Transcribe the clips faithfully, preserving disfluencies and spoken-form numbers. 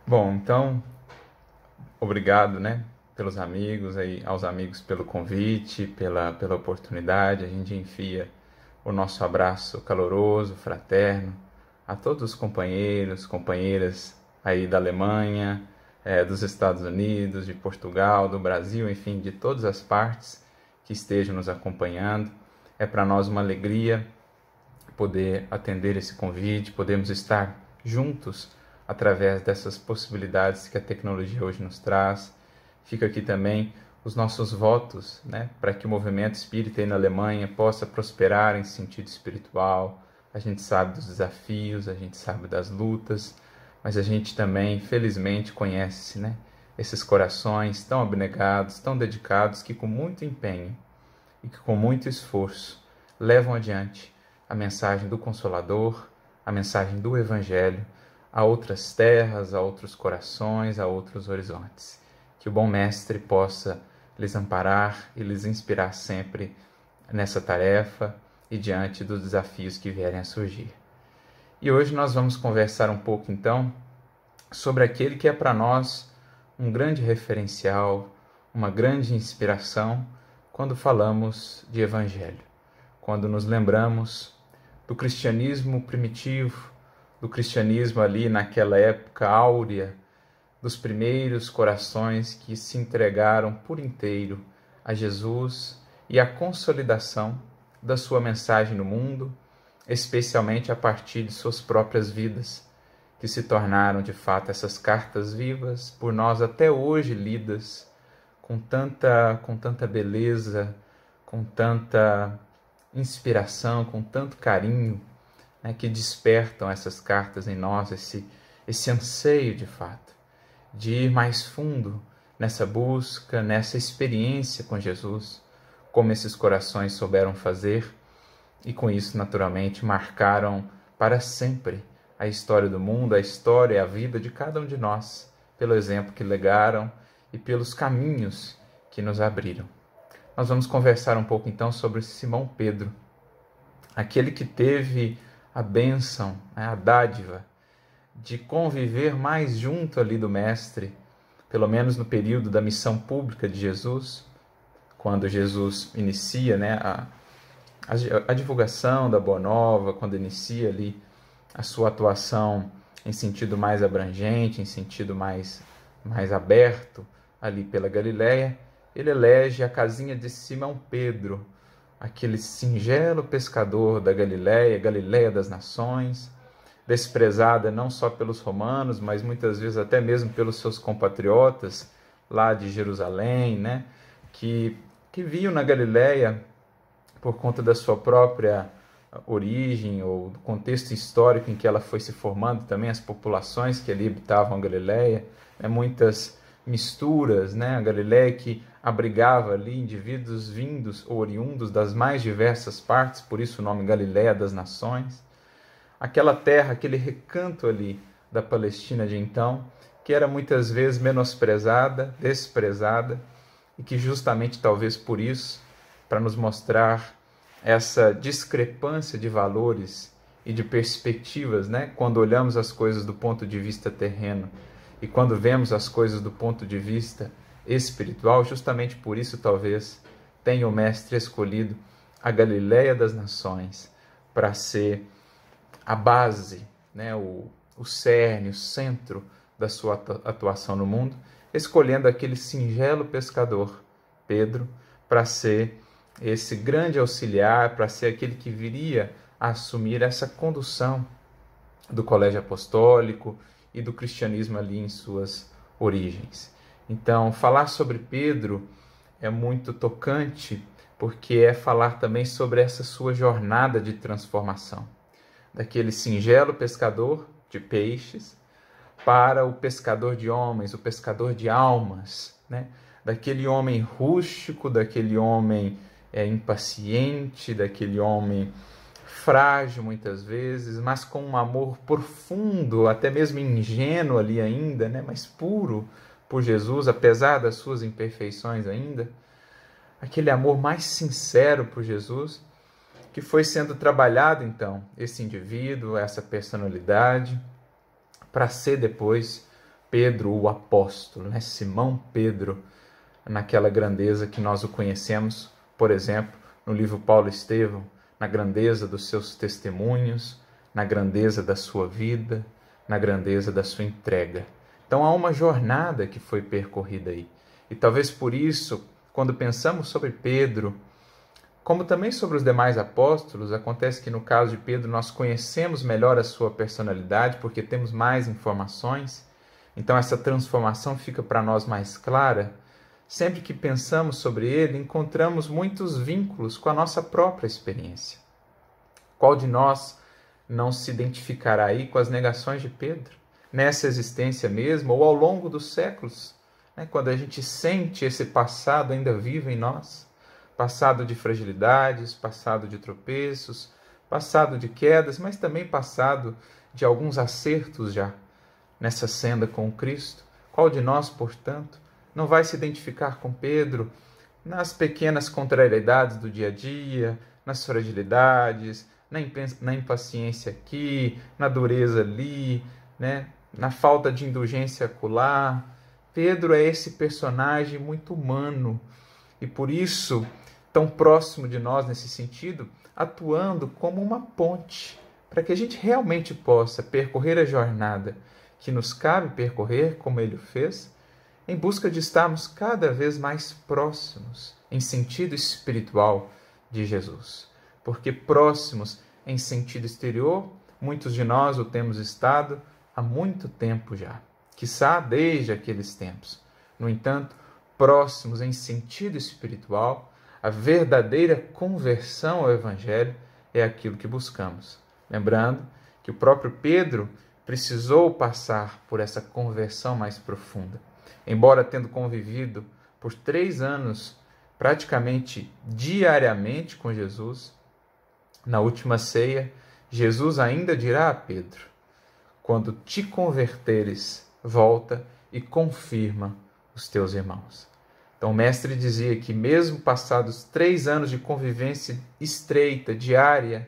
Bom, então, obrigado, né, pelos amigos, aí, aos amigos pelo convite, pela, pela oportunidade. A gente enfia o nosso abraço caloroso, fraterno, a todos os companheiros, companheiras aí da Alemanha, eh, dos Estados Unidos, de Portugal, do Brasil, enfim, de todas as partes que estejam nos acompanhando. É para nós uma alegria poder atender esse convite, podemos estar juntos através dessas possibilidades que a tecnologia hoje nos traz. Fica aqui também os nossos votos, né, para que o movimento espírita aí na Alemanha possa prosperar em sentido espiritual. A gente sabe dos desafios, a gente sabe das lutas, mas a gente também, felizmente, conhece, né, esses corações tão abnegados, tão dedicados, que com muito empenho e que com muito esforço levam adiante a mensagem do Consolador, a mensagem do Evangelho, a outras terras, a outros corações, a outros horizontes. Que o bom Mestre possa lhes amparar e lhes inspirar sempre nessa tarefa e diante dos desafios que vierem a surgir. E hoje nós vamos conversar um pouco, então, sobre aquele que é para nós um grande referencial, uma grande inspiração quando falamos de Evangelho, quando nos lembramos do cristianismo primitivo, do cristianismo ali naquela época áurea, dos primeiros corações que se entregaram por inteiro a Jesus e a consolidação da sua mensagem no mundo, especialmente a partir de suas próprias vidas, que se tornaram de fato essas cartas vivas, por nós até hoje lidas com tanta, com tanta beleza, com tanta inspiração, com tanto carinho, né, que despertam essas cartas em nós, esse, esse anseio de fato, de ir mais fundo nessa busca, nessa experiência com Jesus, como esses corações souberam fazer, e com isso, naturalmente, marcaram para sempre a história do mundo, a história e a vida de cada um de nós, pelo exemplo que legaram e pelos caminhos que nos abriram. Nós vamos conversar um pouco então sobre Simão Pedro, aquele que teve a bênção, a dádiva de conviver mais junto ali do Mestre, pelo menos no período da missão pública de Jesus, quando Jesus inicia, né, a, a, a divulgação da Boa Nova, quando inicia ali a sua atuação em sentido mais abrangente, em sentido mais, mais aberto ali pela Galileia, ele elege a casinha de Simão Pedro, aquele singelo pescador da Galileia, Galileia das nações, desprezada não só pelos romanos, mas muitas vezes até mesmo pelos seus compatriotas lá de Jerusalém, né, que, que viam na Galileia, por conta da sua própria origem ou do contexto histórico em que ela foi se formando, também as populações que ali habitavam a Galileia, né, muitas misturas, né, a Galileia que abrigava ali indivíduos vindos ou oriundos das mais diversas partes, por isso o nome Galileia das Nações. Aquela terra, aquele recanto ali da Palestina de então, que era muitas vezes menosprezada, desprezada, e que justamente talvez por isso, para nos mostrar essa discrepância de valores e de perspectivas, né? Quando olhamos as coisas do ponto de vista terreno e quando vemos as coisas do ponto de vista espiritual, justamente por isso talvez tenha o Mestre escolhido a Galileia das Nações para ser a base, né? o, o cerne, o centro da sua atuação no mundo, escolhendo aquele singelo pescador, Pedro, para ser esse grande auxiliar, para ser aquele que viria a assumir essa condução do colégio apostólico e do cristianismo ali em suas origens. Então, falar sobre Pedro é muito tocante, porque é falar também sobre essa sua jornada de transformação, daquele singelo pescador de peixes para o pescador de homens, o pescador de almas, né? Daquele homem rústico, daquele homem é, impaciente, daquele homem frágil muitas vezes, mas com um amor profundo, até mesmo ingênuo ali ainda, né? Mas puro por Jesus, apesar das suas imperfeições ainda. Aquele amor mais sincero por Jesus, que foi sendo trabalhado então, esse indivíduo, essa personalidade, para ser depois Pedro, o apóstolo, né? Simão Pedro, naquela grandeza que nós o conhecemos, por exemplo, no livro Paulo e Estevão, na grandeza dos seus testemunhos, na grandeza da sua vida, na grandeza da sua entrega. Então há uma jornada que foi percorrida aí. E talvez por isso, quando pensamos sobre Pedro, como também sobre os demais apóstolos, acontece que no caso de Pedro nós conhecemos melhor a sua personalidade porque temos mais informações, então essa transformação fica para nós mais clara. Sempre que pensamos sobre ele, encontramos muitos vínculos com a nossa própria experiência. Qual de nós não se identificará aí com as negações de Pedro, nessa existência mesmo ou ao longo dos séculos, né? Quando a gente sente esse passado ainda vivo em nós? Passado de fragilidades, passado de tropeços, passado de quedas, mas também passado de alguns acertos já nessa senda com Cristo. Qual de nós, portanto, não vai se identificar com Pedro nas pequenas contrariedades do dia a dia, nas fragilidades, na impaciência aqui, na dureza ali, né? Na falta de indulgência acolá? Pedro é esse personagem muito humano e por isso tão próximo de nós nesse sentido, atuando como uma ponte, para que a gente realmente possa percorrer a jornada que nos cabe percorrer, como ele o fez, em busca de estarmos cada vez mais próximos, em sentido espiritual, de Jesus. Porque próximos em sentido exterior, muitos de nós o temos estado há muito tempo já, quiçá desde aqueles tempos. No entanto, próximos em sentido espiritual, a verdadeira conversão ao Evangelho é aquilo que buscamos. Lembrando que o próprio Pedro precisou passar por essa conversão mais profunda. Embora tendo convivido por três anos, praticamente diariamente com Jesus, na última ceia, Jesus ainda dirá a Pedro: quando te converteres, volta e confirma os teus irmãos. Então o mestre dizia que mesmo passados três anos de convivência estreita, diária,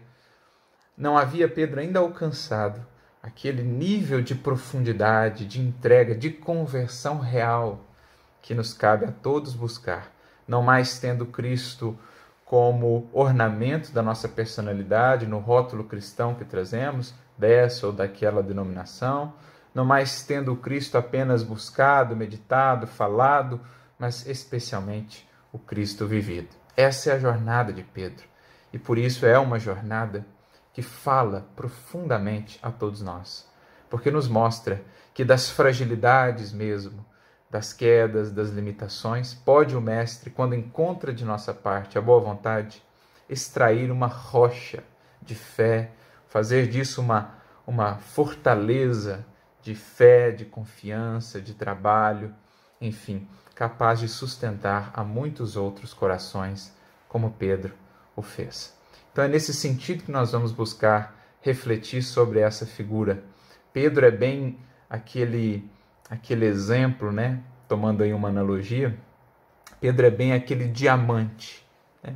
não havia Pedro ainda alcançado aquele nível de profundidade, de entrega, de conversão real que nos cabe a todos buscar. Não mais tendo Cristo como ornamento da nossa personalidade, no rótulo cristão que trazemos, dessa ou daquela denominação, não mais tendo o Cristo apenas buscado, meditado, falado, mas especialmente o Cristo vivido. Essa é a jornada de Pedro. E por isso é uma jornada que fala profundamente a todos nós. Porque nos mostra que das fragilidades mesmo, das quedas, das limitações, pode o Mestre, quando encontra de nossa parte a boa vontade, extrair uma rocha de fé, fazer disso uma, uma fortaleza de fé, de confiança, de trabalho, enfim, capaz de sustentar a muitos outros corações, como Pedro o fez. Então é nesse sentido que nós vamos buscar refletir sobre essa figura. Pedro é bem aquele, aquele exemplo, né? Tomando aí uma analogia, Pedro é bem aquele diamante, né?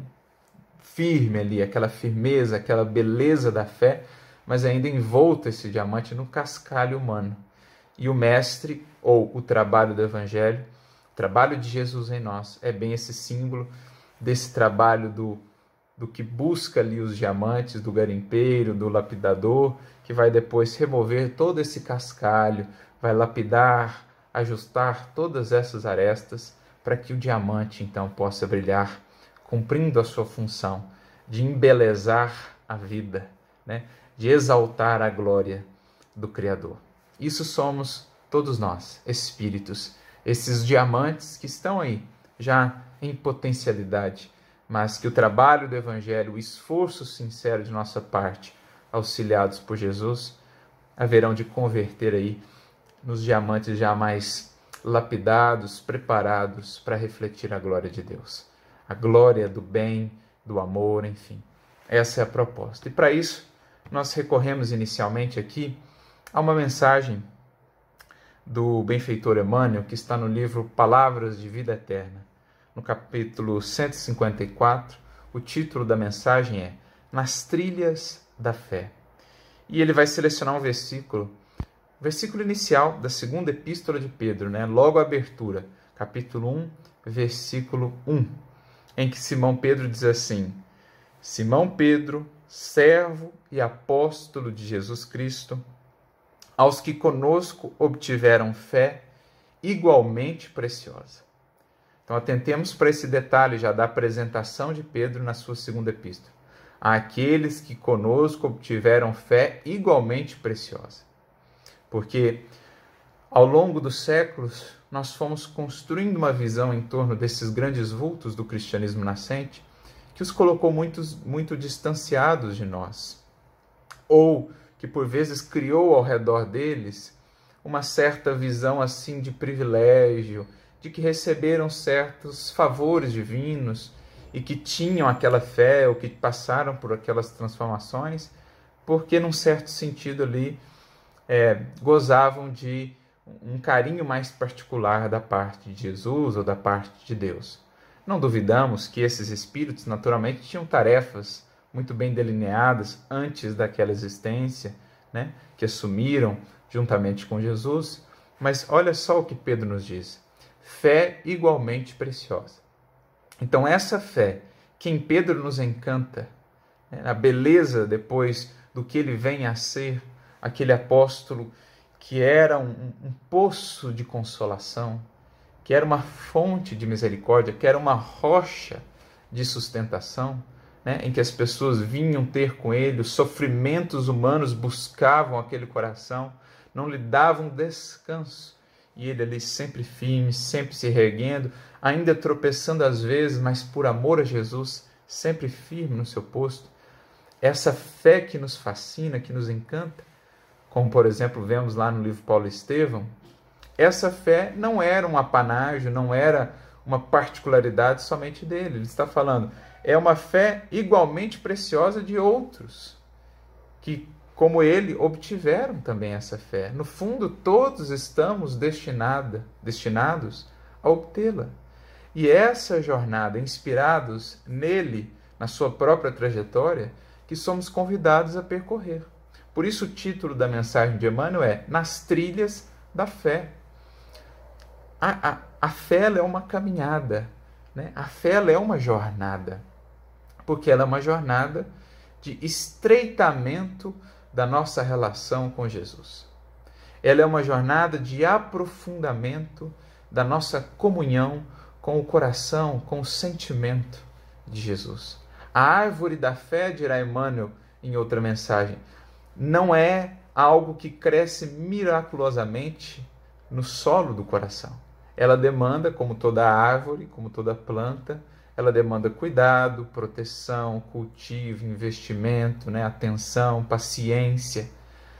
Firme ali, aquela firmeza, aquela beleza da fé, mas ainda envolto esse diamante no cascalho humano. E o mestre, ou o trabalho do Evangelho, o trabalho de Jesus em nós, é bem esse símbolo desse trabalho do, do que busca ali os diamantes, do garimpeiro, do lapidador, que vai depois remover todo esse cascalho, vai lapidar, ajustar todas essas arestas para que o diamante então possa brilhar, cumprindo a sua função de embelezar a vida, né? De exaltar a glória do Criador. Isso somos todos nós, espíritos, esses diamantes que estão aí, já em potencialidade, mas que o trabalho do Evangelho, o esforço sincero de nossa parte, auxiliados por Jesus, haverão de converter aí nos diamantes já mais lapidados, preparados para refletir a glória de Deus. A glória do bem, do amor, enfim. Essa é a proposta. E para isso, nós recorremos inicialmente aqui a uma mensagem do benfeitor Emmanuel, que está no livro Palavras de Vida Eterna. No capítulo cento e cinquenta e quatro, o título da mensagem é Nas Trilhas da Fé. E ele vai selecionar um versículo versículo inicial da segunda epístola de Pedro, né? Logo a abertura, capítulo um, versículo um, em que Simão Pedro diz assim: Simão Pedro, servo e apóstolo de Jesus Cristo, aos que conosco obtiveram fé igualmente preciosa. Então, atentemos para esse detalhe já da apresentação de Pedro na sua segunda epístola. Aqueles que conosco obtiveram fé igualmente preciosa. Porque, ao longo dos séculos, nós fomos construindo uma visão em torno desses grandes vultos do cristianismo nascente, que os colocou muito, muito distanciados de nós. Ou que, por vezes, criou ao redor deles uma certa visão assim de privilégio, de que receberam certos favores divinos e que tinham aquela fé ou que passaram por aquelas transformações, porque, num certo sentido ali, é, gozavam de um carinho mais particular da parte de Jesus ou da parte de Deus. Não duvidamos que esses espíritos, naturalmente, tinham tarefas muito bem delineadas antes daquela existência, né, que assumiram juntamente com Jesus. Mas olha só o que Pedro nos diz: fé igualmente preciosa. Então essa fé que em Pedro nos encanta, né, a beleza depois do que ele vem a ser, aquele apóstolo que era um, um poço de consolação, que era uma fonte de misericórdia, que era uma rocha de sustentação, né, em que as pessoas vinham ter com ele, os sofrimentos humanos buscavam aquele coração, não lhe davam descanso, e ele ali sempre firme, sempre se reerguendo, ainda tropeçando às vezes, mas por amor a Jesus, sempre firme no seu posto. Essa fé que nos fascina, que nos encanta, como por exemplo vemos lá no livro Paulo e Estevão, essa fé não era um apanágio, não era uma particularidade somente dele. Ele está falando, é uma fé igualmente preciosa de outros, que, como ele, obtiveram também essa fé. No fundo, todos estamos destinada, destinados a obtê-la. E essa jornada, inspirados nele, na sua própria trajetória, que somos convidados a percorrer. Por isso o título da mensagem de Emmanuel é Nas Trilhas da Fé. A, a, a fé ela é uma caminhada, né? A fé ela é uma jornada, porque ela é uma jornada de estreitamento da nossa relação com Jesus. Ela é uma jornada de aprofundamento da nossa comunhão com o coração, com o sentimento de Jesus. A árvore da fé, dirá Emmanuel em outra mensagem, não é algo que cresce miraculosamente no solo do coração. Ela demanda, como toda árvore, como toda planta, ela demanda cuidado, proteção, cultivo, investimento, né? Atenção, paciência.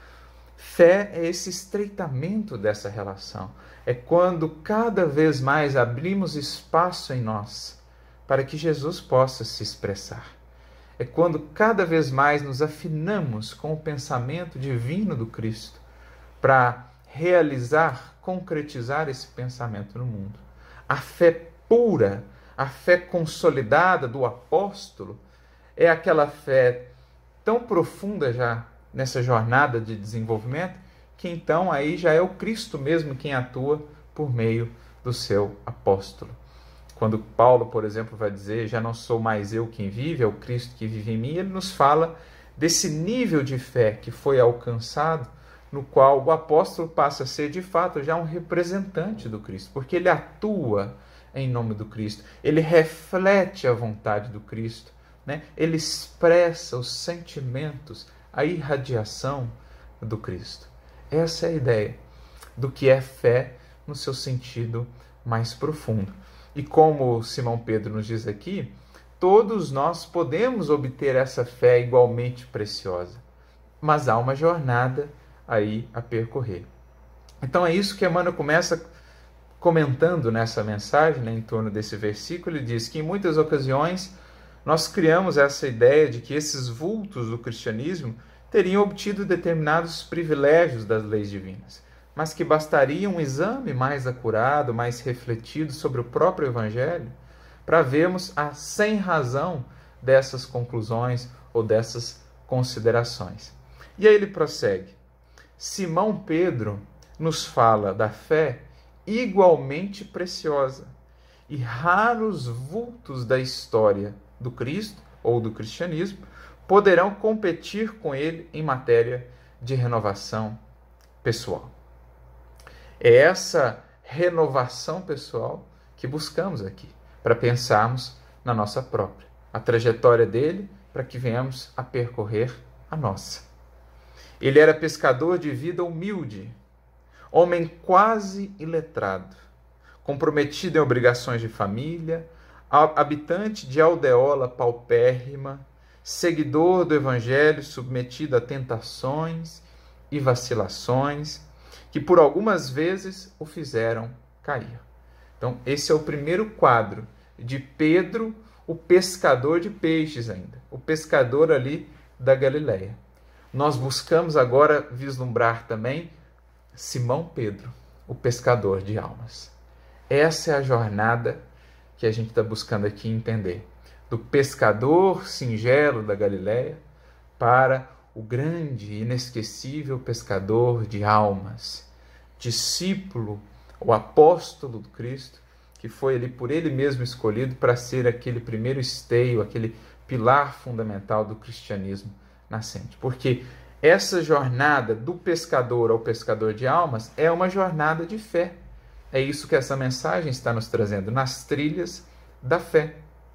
Fé é esse estreitamento dessa relação. É quando cada vez mais abrimos espaço em nós para que Jesus possa se expressar. É quando cada vez mais nos afinamos com o pensamento divino do Cristo para realizar, concretizar esse pensamento no mundo. A fé pura, a fé consolidada do apóstolo é aquela fé tão profunda já nessa jornada de desenvolvimento que então aí já é o Cristo mesmo quem atua por meio do seu apóstolo. Quando Paulo, por exemplo, vai dizer, já não sou mais eu quem vive, é o Cristo que vive em mim, ele nos fala desse nível de fé que foi alcançado, no qual o apóstolo passa a ser, de fato, já um representante do Cristo, porque ele atua em nome do Cristo, ele reflete a vontade do Cristo, né? Ele expressa os sentimentos, a irradiação do Cristo. Essa é a ideia do que é fé no seu sentido mais profundo. E como Simão Pedro nos diz aqui, todos nós podemos obter essa fé igualmente preciosa, mas há uma jornada aí a percorrer. Então é isso que Emmanuel começa comentando nessa mensagem, né, em torno desse versículo. Ele diz que em muitas ocasiões nós criamos essa ideia de que esses vultos do cristianismo teriam obtido determinados privilégios das leis divinas, mas que bastaria um exame mais acurado, mais refletido sobre o próprio Evangelho, para vermos a sem razão dessas conclusões ou dessas considerações. E aí ele prossegue. Simão Pedro nos fala da fé igualmente preciosa, e raros vultos da história do Cristo ou do cristianismo poderão competir com ele em matéria de renovação pessoal. É essa renovação pessoal que buscamos aqui, para pensarmos na nossa própria, a trajetória dele, para que venhamos a percorrer a nossa. Ele era pescador de vida humilde, homem quase iletrado, comprometido em obrigações de família, habitante de aldeola paupérrima, seguidor do Evangelho submetido a tentações e vacilações, que por algumas vezes o fizeram cair. Então, esse é o primeiro quadro de Pedro, o pescador de peixes ainda, o pescador ali da Galileia. Nós buscamos agora vislumbrar também Simão Pedro, o pescador de almas. Essa é a jornada que a gente está buscando aqui entender. Do pescador singelo da Galileia para o grande e inesquecível pescador de almas, discípulo, o apóstolo do Cristo, que foi ali por ele mesmo escolhido para ser aquele primeiro esteio, aquele pilar fundamental do cristianismo nascente. Porque essa jornada do pescador ao pescador de almas é uma jornada de fé. É isso que essa mensagem está nos trazendo, nas trilhas da fé.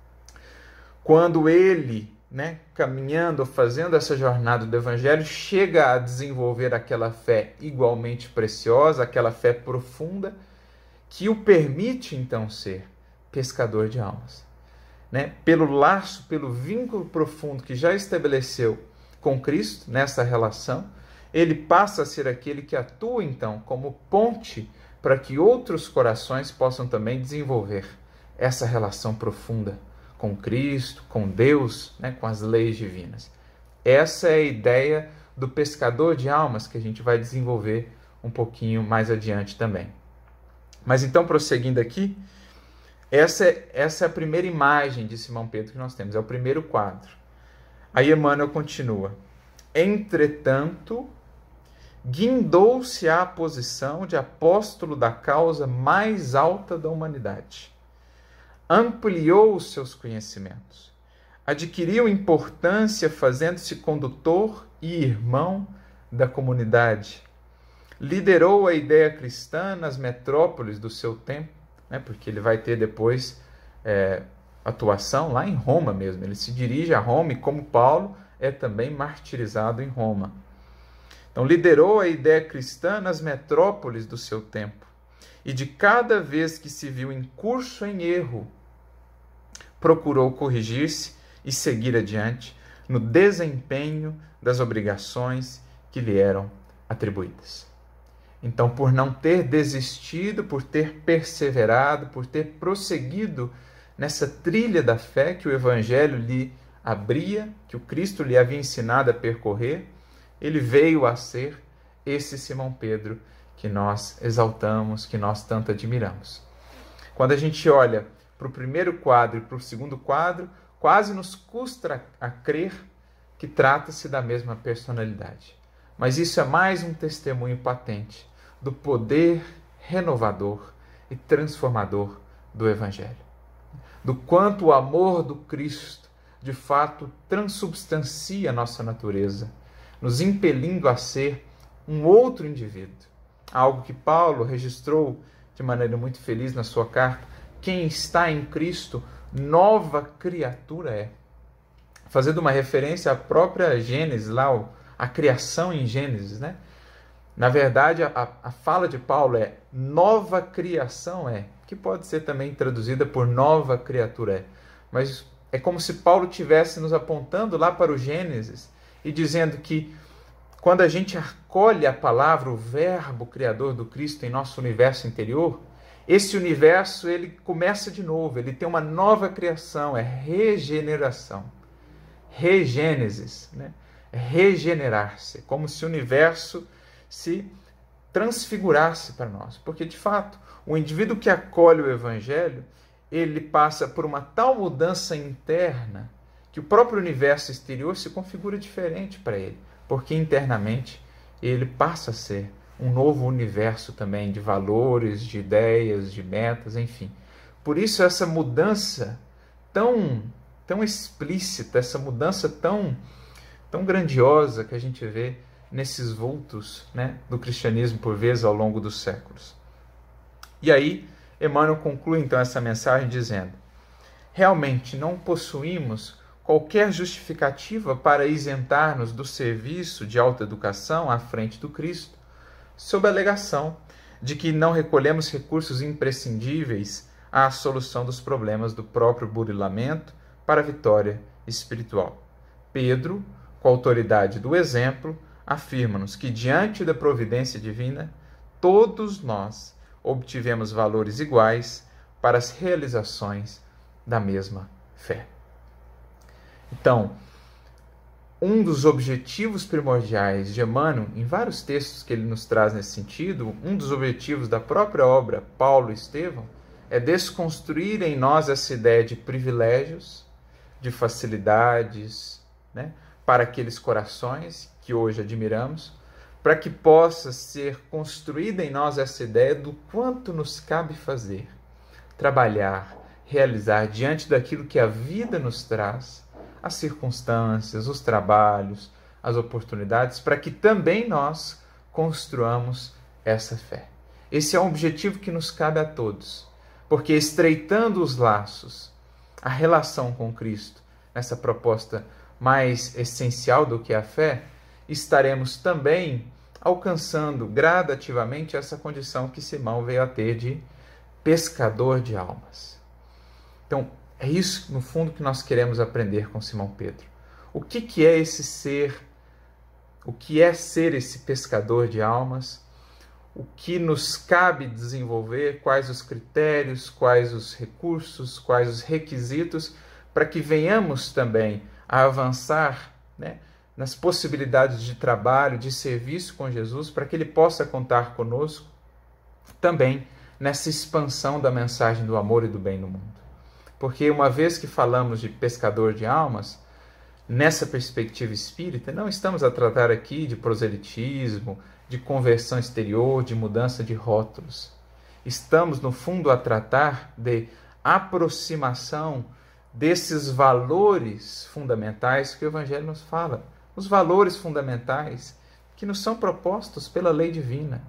Quando ele, né, caminhando, fazendo essa jornada do Evangelho, chega a desenvolver aquela fé igualmente preciosa, aquela fé profunda, que o permite, então, ser pescador de almas. Né? Pelo laço, pelo vínculo profundo que já estabeleceu com Cristo, nessa relação, ele passa a ser aquele que atua, então, como ponte para que outros corações possam também desenvolver essa relação profunda com Cristo, com Deus, né, com as leis divinas. Essa é a ideia do pescador de almas que a gente vai desenvolver um pouquinho mais adiante também. Mas então, prosseguindo aqui, essa é, essa é a primeira imagem de Simão Pedro que nós temos, é o primeiro quadro. Aí Emmanuel continua. Entretanto, guindou-se à posição de apóstolo da causa mais alta da humanidade. Ampliou os seus conhecimentos. Adquiriu importância fazendo-se condutor e irmão da comunidade. Liderou a ideia cristã nas metrópoles do seu tempo, né, porque ele vai ter depois é, atuação lá em Roma mesmo. Ele se dirige a Roma e, como Paulo, é também martirizado em Roma. Então, liderou a ideia cristã nas metrópoles do seu tempo. E de cada vez que se viu em curso em erro, procurou corrigir-se e seguir adiante no desempenho das obrigações que lhe eram atribuídas. Então, por não ter desistido, por ter perseverado, por ter prosseguido nessa trilha da fé que o Evangelho lhe abria, que o Cristo lhe havia ensinado a percorrer, ele veio a ser esse Simão Pedro que nós exaltamos, que nós tanto admiramos. Quando a gente olha para o primeiro quadro e para o segundo quadro, quase nos custa a crer que trata-se da mesma personalidade. Mas isso é mais um testemunho patente do poder renovador e transformador do Evangelho. Do quanto o amor do Cristo, de fato, transubstancia a nossa natureza, nos impelindo a ser um outro indivíduo. Algo que Paulo registrou de maneira muito feliz na sua carta. Quem está em Cristo, nova criatura é. Fazendo uma referência à própria Gênesis, lá, a criação em Gênesis, né? Na verdade, a, a fala de Paulo é nova criação é, que pode ser também traduzida por nova criatura é. Mas é como se Paulo estivesse nos apontando lá para o Gênesis e dizendo que quando a gente acolhe a palavra, o verbo criador do Cristo em nosso universo interior, esse universo ele começa de novo, ele tem uma nova criação, é regeneração, regênesis, né? É regenerar-se, como se o universo se transfigurasse para nós. Porque, de fato, o indivíduo que acolhe o Evangelho, ele passa por uma tal mudança interna que o próprio universo exterior se configura diferente para ele, porque internamente ele passa a ser um novo universo também de valores, de ideias, de metas, enfim. Por isso essa mudança tão, tão explícita, essa mudança tão, tão grandiosa que a gente vê nesses vultos, né, do cristianismo por vezes ao longo dos séculos. E aí, Emmanuel conclui então essa mensagem dizendo: realmente não possuímos qualquer justificativa para isentar-nos do serviço de autoeducação à frente do Cristo, sob a alegação de que não recolhemos recursos imprescindíveis à solução dos problemas do próprio burilamento para a vitória espiritual. Pedro, com a autoridade do exemplo, afirma-nos que, diante da providência divina, todos nós obtivemos valores iguais para as realizações da mesma fé. Então, um dos objetivos primordiais de Emmanuel, em vários textos que ele nos traz nesse sentido, um dos objetivos da própria obra Paulo e Estevão, é desconstruir em nós essa ideia de privilégios, de facilidades, né, para aqueles corações que hoje admiramos, para que possa ser construída em nós essa ideia do quanto nos cabe fazer, trabalhar, realizar diante daquilo que a vida nos traz, as circunstâncias, os trabalhos, as oportunidades, para que também nós construamos essa fé. Esse é um objetivo que nos cabe a todos, porque estreitando os laços, a relação com Cristo, nessa proposta mais essencial do que a fé, estaremos também alcançando gradativamente essa condição que Simão veio a ter de pescador de almas. Então, é isso, no fundo, que nós queremos aprender com Simão Pedro. O que, que é esse ser? O que é ser esse pescador de almas? O que nos cabe desenvolver? Quais os critérios, quais os recursos, quais os requisitos para que venhamos também a avançar, né, nas possibilidades de trabalho, de serviço com Jesus, para que Ele possa contar conosco também nessa expansão da mensagem do amor e do bem no mundo. Porque uma vez que falamos de pescador de almas, nessa perspectiva espírita, não estamos a tratar aqui de proselitismo, de conversão exterior, de mudança de rótulos. Estamos, no fundo, a tratar de aproximação desses valores fundamentais que o Evangelho nos fala. Os valores fundamentais que nos são propostos pela lei divina.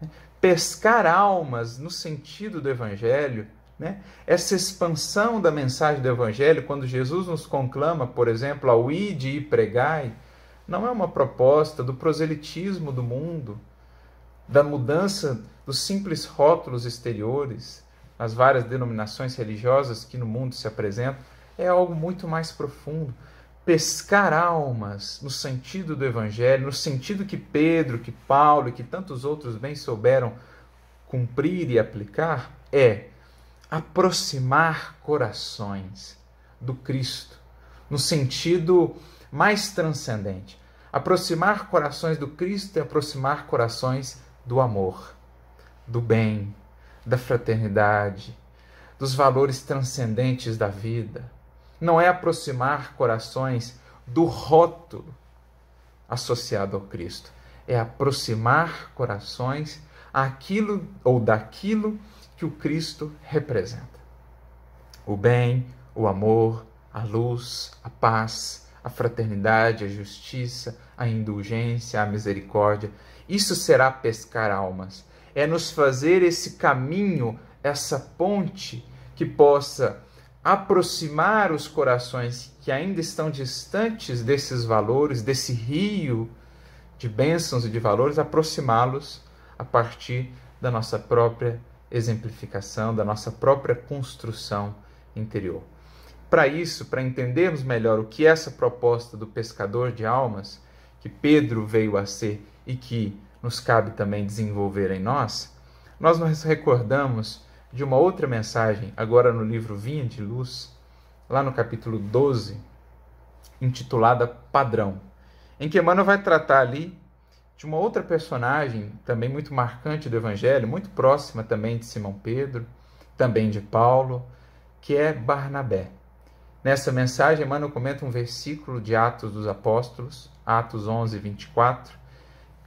Pescar almas no sentido do Evangelho, né? Essa expansão da mensagem do Evangelho, quando Jesus nos conclama, por exemplo, ao ide e pregai, não é uma proposta do proselitismo do mundo, da mudança dos simples rótulos exteriores, as várias denominações religiosas que no mundo se apresentam, é algo muito mais profundo. Pescar almas no sentido do Evangelho, no sentido que Pedro, que Paulo e que tantos outros bem souberam cumprir e aplicar, é aproximar corações do Cristo, no sentido mais transcendente. Aproximar corações do Cristo é aproximar corações do amor, do bem, da fraternidade, dos valores transcendentes da vida. Não é aproximar corações do rótulo associado ao Cristo. É aproximar corações àquilo ou daquilo que o Cristo representa. O bem, o amor, a luz, a paz, a fraternidade, a justiça, a indulgência, a misericórdia. Isso será pescar almas. É nos fazer esse caminho, essa ponte que possa aproximar os corações que ainda estão distantes desses valores, desse rio de bênçãos e de valores, aproximá-los a partir da nossa própria exemplificação, da nossa própria construção interior. Para isso, para entendermos melhor o que é essa proposta do pescador de almas, que Pedro veio a ser e que nos cabe também desenvolver em nós, nós nos recordamos de uma outra mensagem, agora no livro Vinha de Luz, lá no capítulo doze, intitulada Padrão, em que Emmanuel vai tratar ali de uma outra personagem, também muito marcante do Evangelho, muito próxima também de Simão Pedro, também de Paulo, que é Barnabé. Nessa mensagem, Emmanuel comenta um versículo de Atos dos Apóstolos, Atos onze, vinte e quatro,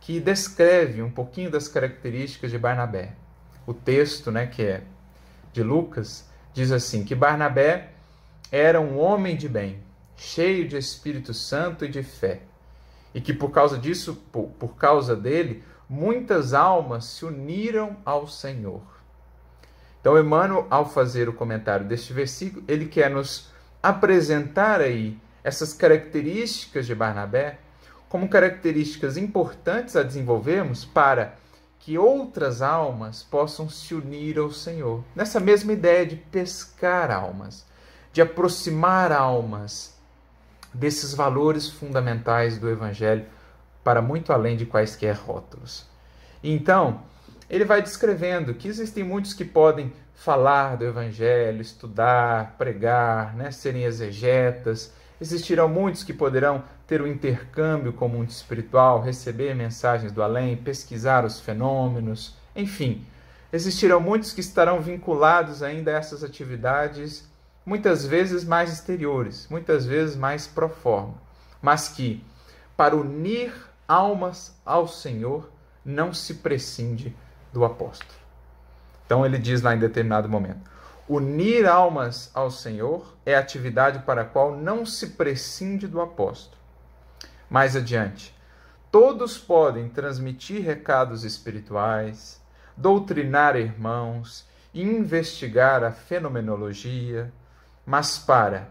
que descreve um pouquinho das características de Barnabé. O texto, né, que é de Lucas, diz assim, que Barnabé era um homem de bem, cheio de Espírito Santo e de fé, e que por causa disso, por, por causa dele, muitas almas se uniram ao Senhor. Então, Emmanuel, ao fazer o comentário deste versículo, ele quer nos apresentar aí essas características de Barnabé como características importantes a desenvolvermos para que outras almas possam se unir ao Senhor. Nessa mesma ideia de pescar almas, de aproximar almas desses valores fundamentais do Evangelho para muito além de quaisquer rótulos. Então, ele vai descrevendo que existem muitos que podem falar do Evangelho, estudar, pregar, né, serem exegetas. Existirão muitos que poderão ter um intercâmbio com o mundo espiritual, receber mensagens do além, pesquisar os fenômenos, enfim. Existirão muitos que estarão vinculados ainda a essas atividades, muitas vezes mais exteriores, muitas vezes mais pro forma, mas que, para unir almas ao Senhor, não se prescinde do apóstolo. Então ele diz lá em determinado momento, unir almas ao Senhor é atividade para a qual não se prescinde do apóstolo. Mais adiante, todos podem transmitir recados espirituais, doutrinar irmãos, investigar a fenomenologia, mas para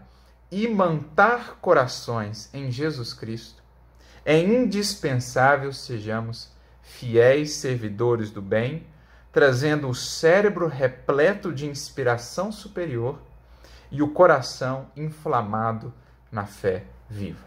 imantar corações em Jesus Cristo, é indispensável sejamos fiéis servidores do bem, trazendo o cérebro repleto de inspiração superior e o coração inflamado na fé viva.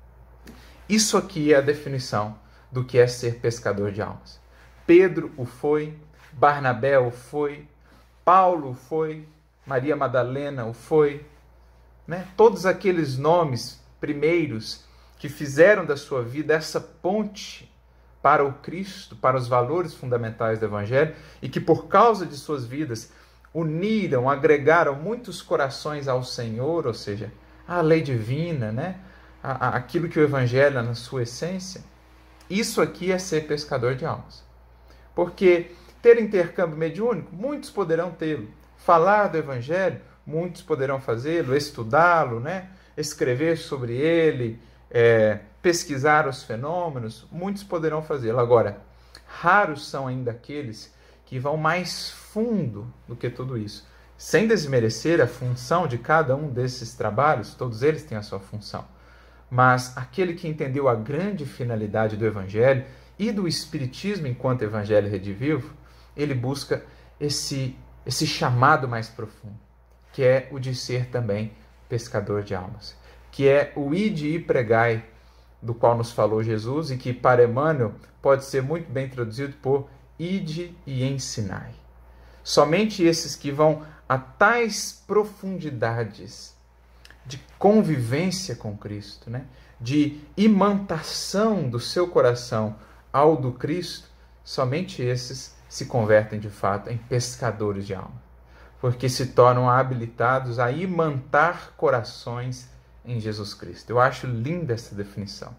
Isso aqui é a definição do que é ser pescador de almas. Pedro o foi, Barnabé o foi, Paulo o foi, Maria Madalena o foi, né? Todos aqueles nomes primeiros que fizeram da sua vida essa ponte para o Cristo, para os valores fundamentais do Evangelho, e que por causa de suas vidas uniram, agregaram muitos corações ao Senhor, ou seja, à lei divina, né? a, a, aquilo que o Evangelho é na sua essência. Isso aqui é ser pescador de almas. Porque ter intercâmbio mediúnico, muitos poderão tê-lo. Falar do Evangelho, muitos poderão fazê-lo, estudá-lo, né? Escrever sobre ele, é, pesquisar os fenômenos, muitos poderão fazê-lo. Agora, raros são ainda aqueles que vão mais fundo do que tudo isso. Sem desmerecer a função de cada um desses trabalhos, todos eles têm a sua função. Mas aquele que entendeu a grande finalidade do Evangelho e do Espiritismo enquanto Evangelho redivivo, ele busca esse, esse chamado mais profundo, que é o de ser também pescador de almas, que é o ide e pregai, do qual nos falou Jesus e que para Emmanuel pode ser muito bem traduzido por ide e ensinai. Somente esses que vão a tais profundidades de convivência com Cristo, né? De imantação do seu coração ao do Cristo, somente esses se convertem de fato em pescadores de alma, porque se tornam habilitados a imantar corações em Jesus Cristo. Eu acho linda essa definição.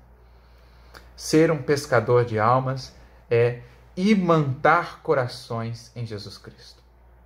Ser um pescador de almas é imantar corações em Jesus Cristo.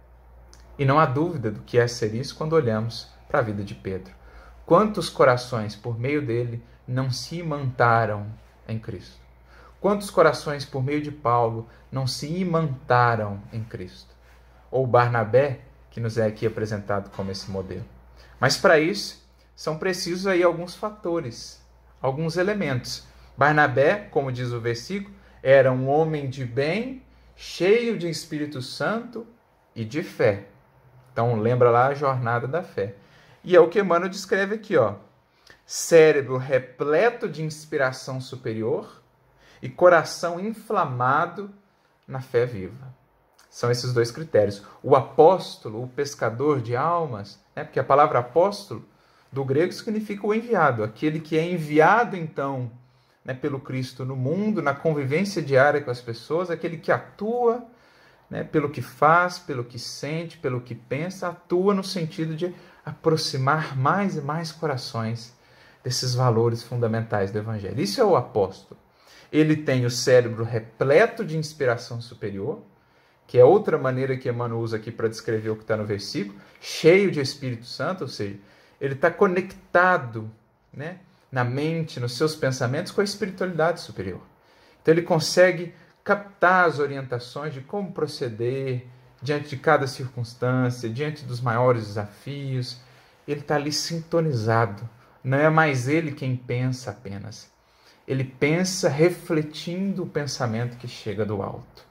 E não há dúvida do que é ser isso quando olhamos para a vida de Pedro. Quantos corações, por meio dele, não se imantaram em Cristo? Quantos corações, por meio de Paulo, não se imantaram em Cristo? Ou Barnabé, que nos é aqui apresentado como esse modelo. Mas para isso, são precisos aí alguns fatores, alguns elementos. Barnabé, como diz o versículo, era um homem de bem, cheio de Espírito Santo e de fé. Então, lembra lá a jornada da fé. E é o que Emmanuel descreve aqui, ó. Cérebro repleto de inspiração superior e coração inflamado na fé viva. São esses dois critérios. O apóstolo, o pescador de almas, né? Porque a palavra apóstolo, do grego, significa o enviado. Aquele que é enviado, então, né, pelo Cristo no mundo, na convivência diária com as pessoas, aquele que atua, né, pelo que faz, pelo que sente, pelo que pensa, atua no sentido de aproximar mais e mais corações desses valores fundamentais do Evangelho. Isso é o apóstolo. ele tem o cérebro repleto de inspiração superior, que é outra maneira que Emmanuel usa aqui para descrever o que está no versículo, cheio de Espírito Santo, ou seja, ele está conectado, né, na mente, nos seus pensamentos, com a espiritualidade superior. Então ele consegue captar as orientações de como proceder diante de cada circunstância, diante dos maiores desafios. Ele está ali sintonizado. Não é mais ele quem pensa apenas. Ele pensa refletindo o pensamento que chega do alto.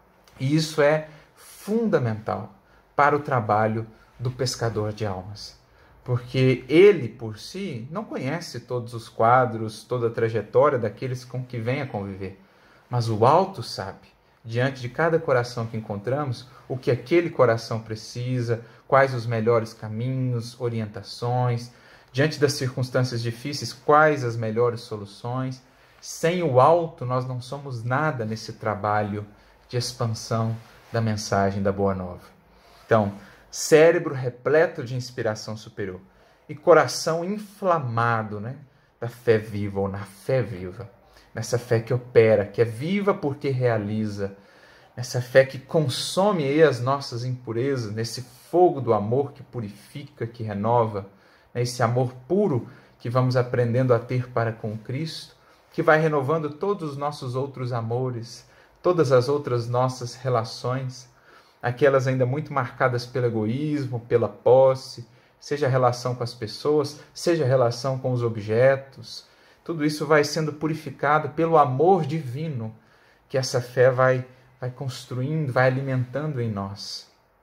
E isso é fundamental para o trabalho do pescador de almas. Porque ele, por si, não conhece todos os quadros, toda a trajetória daqueles com que vem a conviver. Mas o alto sabe, diante de cada coração que encontramos, o que aquele coração precisa, quais os melhores caminhos, orientações, diante das circunstâncias difíceis, quais as melhores soluções. Sem o alto, nós não somos nada nesse trabalho de expansão da mensagem da Boa Nova. Então, cérebro repleto de inspiração superior e coração inflamado, né, da fé viva ou na fé viva. Nessa fé que opera, que é viva porque realiza, nessa fé que consome aí as nossas impurezas, nesse fogo do amor que purifica, que renova, né? Esse amor puro que vamos aprendendo a ter para com Cristo, que vai renovando todos os nossos outros amores, todas as outras nossas relações, aquelas ainda muito marcadas pelo egoísmo, pela posse, seja a relação com as pessoas, seja a relação com os objetos. Tudo isso vai sendo purificado pelo amor divino que essa fé vai, vai construindo, vai alimentando em nós,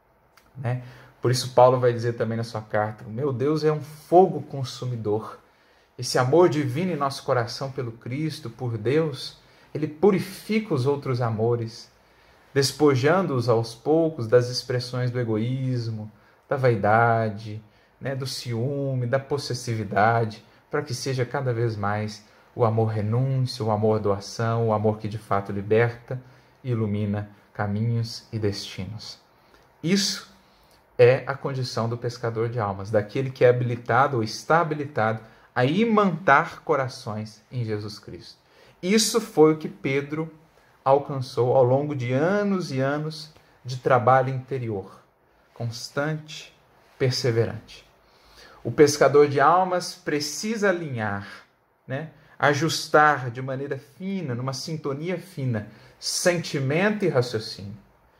né? Por isso Paulo vai dizer também na sua carta, meu Deus é um fogo consumidor. Esse amor divino em nosso coração pelo Cristo, por Deus, ele purifica os outros amores, despojando-os aos poucos das expressões do egoísmo, da vaidade, né, do ciúme, da possessividade, para que seja cada vez mais o amor renúncia, o amor doação, o amor que de fato liberta e ilumina caminhos e destinos. Isso é a condição do pescador de almas, daquele que é habilitado ou está habilitado a imantar corações em Jesus Cristo. Isso foi o que Pedro alcançou ao longo de anos e anos de trabalho interior, constante, perseverante. O pescador de almas precisa alinhar, né? Ajustar de maneira fina, numa sintonia fina, sentimento e raciocínio.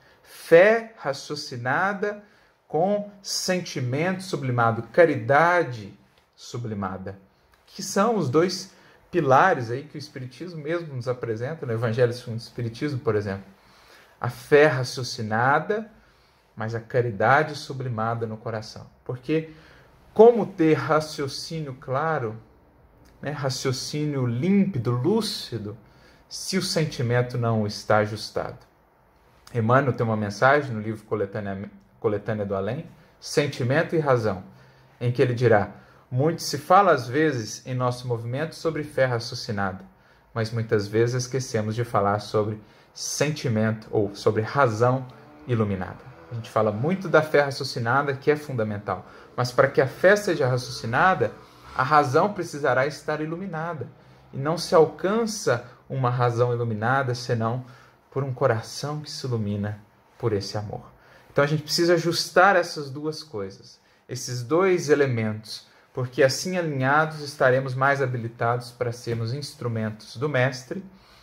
Fé raciocinada com sentimento sublimado, caridade sublimada, que são os dois pilares aí que o Espiritismo mesmo nos apresenta, no Evangelho segundo o Espiritismo, por exemplo. A fé raciocinada, mas a caridade sublimada no coração. Porque como ter raciocínio claro, né, raciocínio límpido, lúcido, se o sentimento não está ajustado? Emmanuel tem uma mensagem no livro Coletânea, Coletânea do Além, Sentimento e Razão, em que ele dirá: muito se fala às vezes em nosso movimento sobre fé raciocinada, mas muitas vezes esquecemos de falar sobre sentimento ou sobre razão iluminada. A gente fala muito da fé raciocinada, que é fundamental, mas para que a fé seja raciocinada, a razão precisará estar iluminada. E não se alcança uma razão iluminada senão por um coração que se ilumina por esse amor. Então a gente precisa ajustar essas duas coisas, esses dois elementos, porque assim alinhados estaremos mais habilitados para sermos instrumentos do Mestre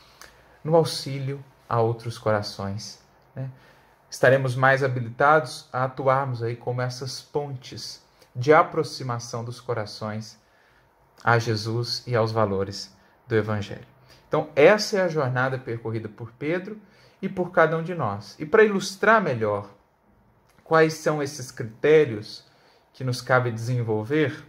no auxílio a outros corações, né? Estaremos mais habilitados a atuarmos aí como essas pontes de aproximação dos corações a Jesus e aos valores do Evangelho. Então, essa é a jornada percorrida por Pedro e por cada um de nós. E para ilustrar melhor quais são esses critérios que nos cabe desenvolver,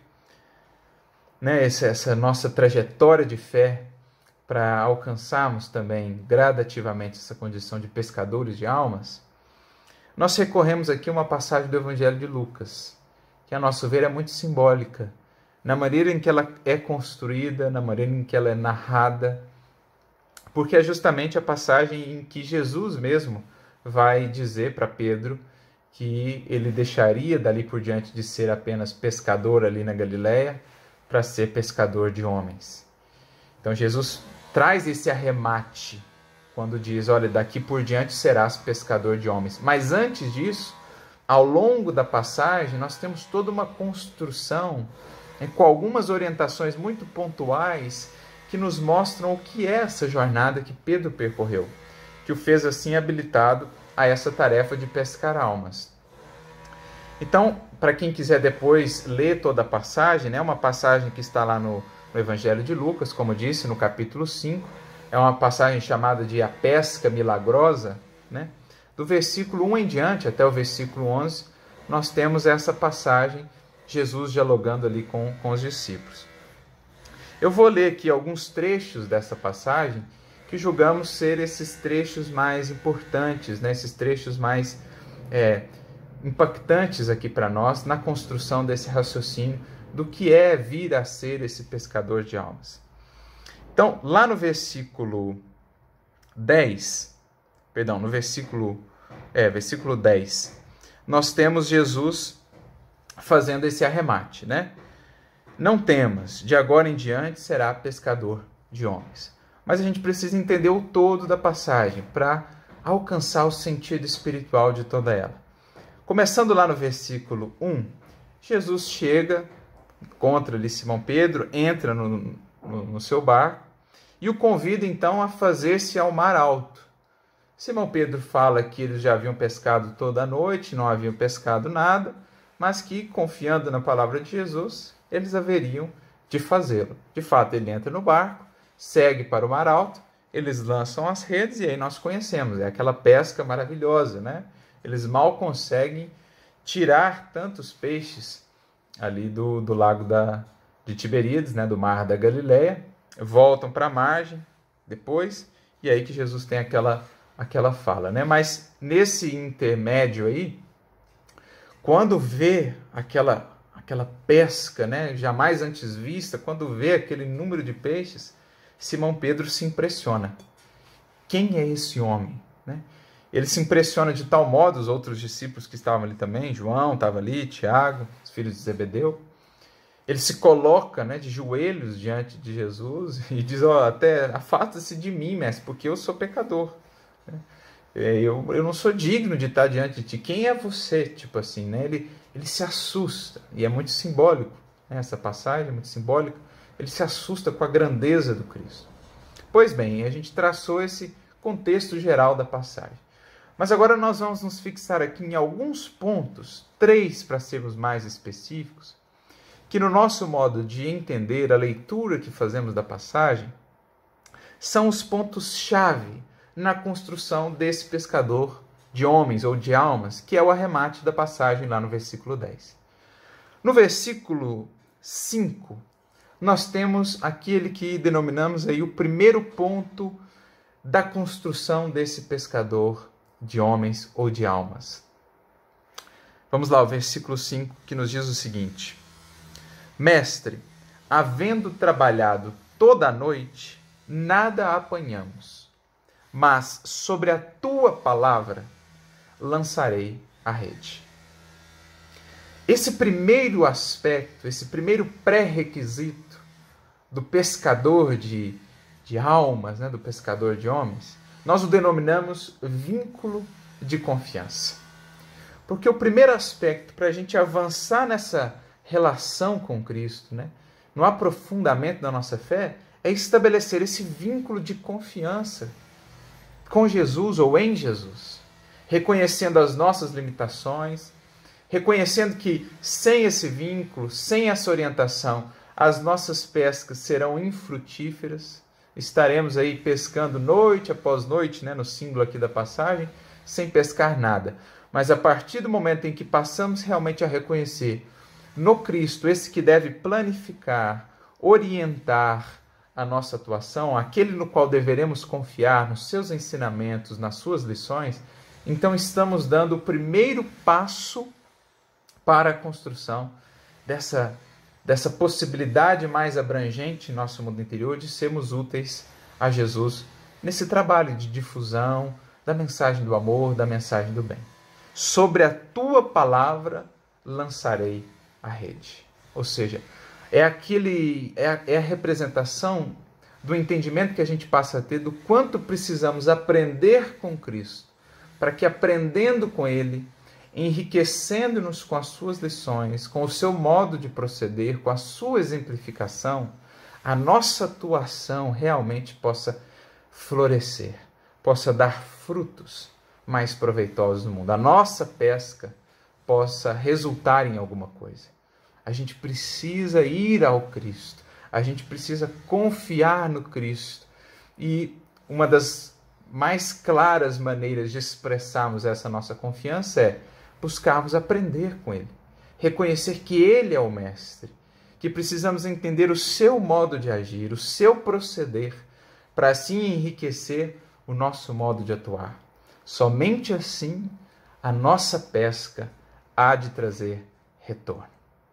né, essa, essa nossa trajetória de fé para alcançarmos também gradativamente essa condição de pescadores de almas, nós recorremos aqui a uma passagem do Evangelho de Lucas, que a nosso ver é muito simbólica, na maneira em que ela é construída, na maneira em que ela é narrada, porque é justamente a passagem em que Jesus mesmo vai dizer para Pedro que ele deixaria dali por diante de ser apenas pescador ali na Galileia para ser pescador de homens. Então Jesus traz esse arremate quando diz, olha, daqui por diante serás pescador de homens. Mas antes disso, ao longo da passagem, nós temos toda uma construção né, com algumas orientações muito pontuais que nos mostram o que é essa jornada que Pedro percorreu, que o fez assim habilitado a essa tarefa de pescar almas. Então, para quem quiser depois ler toda a passagem, né, uma passagem que está lá no, no Evangelho de Lucas, como eu disse, no capítulo cinco, é uma passagem chamada de a pesca milagrosa, né? Do versículo um em diante até o versículo onze, nós temos essa passagem, Jesus dialogando ali com, com os discípulos. Eu vou ler aqui alguns trechos dessa passagem que julgamos ser esses trechos mais importantes, né? Esses trechos mais é, impactantes aqui para nós na construção desse raciocínio do que é vir a ser esse pescador de almas. Então, lá no versículo dez, perdão, no versículo, é, versículo dez, nós temos Jesus fazendo esse arremate, né? Não temas, de agora em diante será pescador de homens. Mas a gente precisa entender o todo da passagem para alcançar o sentido espiritual de toda ela. Começando lá no versículo um, Jesus chega, encontra ali Simão Pedro, entra no, no, no seu barco e o convida então a fazer-se ao mar alto. Simão Pedro fala que eles já haviam pescado toda a noite, não haviam pescado nada, mas que, confiando na palavra de Jesus, eles haveriam de fazê-lo. De fato, ele entra no barco, segue para o mar alto, eles lançam as redes e aí nós conhecemos, é aquela pesca maravilhosa, né? Eles mal conseguem tirar tantos peixes ali do, do lago da, de Tiberíades, né? Do mar da Galileia, voltam para a margem depois, e aí que Jesus tem aquela, aquela fala, né? Mas nesse intermédio aí, quando vê aquela, aquela pesca, né? Jamais antes vista, quando vê aquele número de peixes, Simão Pedro se impressiona. Quem é esse homem? Né? Ele se impressiona de tal modo, os outros discípulos que estavam ali também, João estava ali, Tiago, os filhos de Zebedeu, ele se coloca né, de joelhos diante de Jesus e diz, ó, até afasta-se de mim, mestre, porque eu sou pecador. Eu, eu não sou digno de estar diante de ti. Quem é você? Tipo assim, né? Ele, ele se assusta, e é muito simbólico, né? Essa passagem é muito simbólica, ele se assusta com a grandeza do Cristo. Pois bem, a gente traçou esse contexto geral da passagem. Mas agora nós vamos nos fixar aqui em alguns pontos, três para sermos mais específicos, que no nosso modo de entender a leitura que fazemos da passagem, são os pontos-chave na construção desse pescador de homens ou de almas, que é o arremate da passagem lá no versículo dez. No versículo cinco, nós temos aquele que denominamos aí o primeiro ponto da construção desse pescador de homens ou de almas. Vamos lá, o versículo cinco, que nos diz o seguinte: Mestre, havendo trabalhado toda a noite, nada apanhamos, mas sobre a tua palavra lançarei a rede. Esse primeiro aspecto, esse primeiro pré-requisito do pescador de, de almas, né, do pescador de homens, nós o denominamos vínculo de confiança. Porque o primeiro aspecto para a gente avançar nessa relação com Cristo, né, no aprofundamento da nossa fé, é estabelecer esse vínculo de confiança com Jesus ou em Jesus, reconhecendo as nossas limitações, reconhecendo que sem esse vínculo, sem essa orientação, as nossas pescas serão infrutíferas, estaremos aí pescando noite após noite, né, no símbolo aqui da passagem, sem pescar nada. Mas a partir do momento em que passamos realmente a reconhecer no Cristo, esse que deve planificar, orientar a nossa atuação, aquele no qual deveremos confiar nos seus ensinamentos, nas suas lições, então estamos dando o primeiro passo para a construção dessa, dessa possibilidade mais abrangente em nosso mundo interior de sermos úteis a Jesus nesse trabalho de difusão da mensagem do amor, da mensagem do bem. Sobre a tua palavra lançarei a rede. Ou seja, é, aquele, é, a, é a representação do entendimento que a gente passa a ter do quanto precisamos aprender com Cristo, para que aprendendo com Ele, enriquecendo-nos com as suas lições, com o seu modo de proceder, com a sua exemplificação, a nossa atuação realmente possa florescer, possa dar frutos mais proveitosos no mundo. A nossa pesca possa resultar em alguma coisa. A gente precisa ir ao Cristo, a gente precisa confiar no Cristo. E uma das mais claras maneiras de expressarmos essa nossa confiança é buscarmos aprender com Ele, reconhecer que Ele é o Mestre, que precisamos entender o seu modo de agir, o seu proceder, para assim enriquecer o nosso modo de atuar. Somente assim a nossa pesca há de trazer retorno.